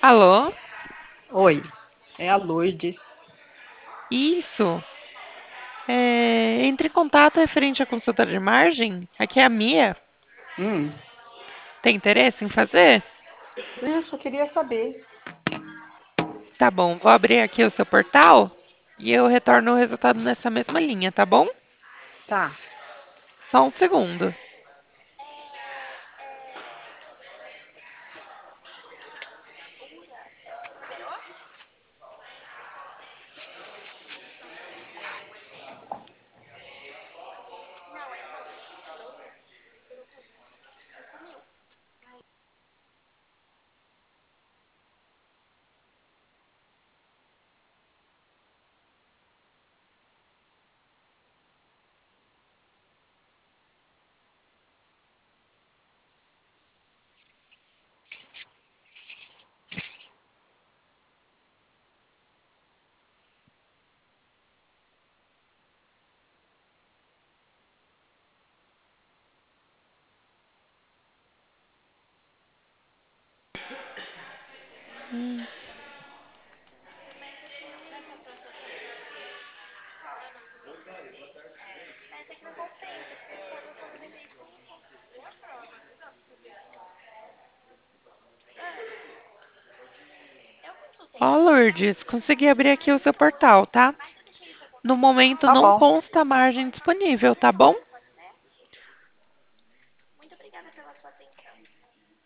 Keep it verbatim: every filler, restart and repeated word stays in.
Alô? Oi, é a Lourdes. Isso. É, entre em contato referente à consulta de margem. Aqui é a Mia. Hum, Tem interesse em fazer? eu só queria saber. Tá bom, vou abrir aqui o seu portal e eu retorno o resultado nessa mesma linha, tá bom? Tá, Só um segundo. Ó, Lourdes, consegui abrir aqui o seu portal, tá? No momento tá não bom. consta margem disponível, tá bom?